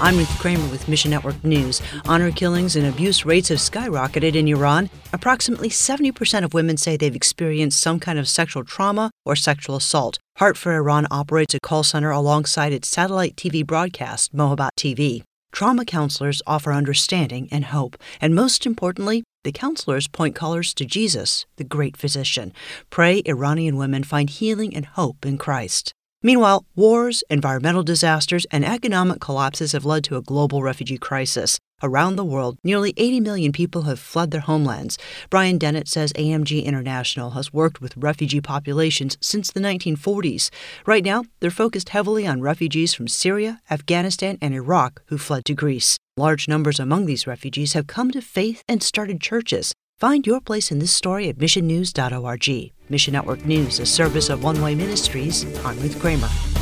I'm Ruth Kramer with Mission Network News. Honor killings and abuse rates have skyrocketed in Iran. Approximately 70% of women say they've experienced some kind of sexual trauma or sexual assault. Heart for Iran operates a call center alongside its satellite TV broadcast, Mohabbat TV. Trauma counselors offer understanding and hope, and most importantly, the counselors point callers to Jesus, the great physician. Pray Iranian women find healing and hope in Christ. Meanwhile, wars, environmental disasters, and economic collapses have led to a global refugee crisis. Around the world, nearly 80 million people have fled their homelands. Brian Dennett says AMG International has worked with refugee populations since the 1940s. Right now, they're focused heavily on refugees from Syria, Afghanistan, and Iraq who fled to Greece. Large numbers among these refugees have come to faith and started churches. Find your place in this story at missionnews.org. Mission Network News, a service of One Way Ministries. I'm Ruth Kramer.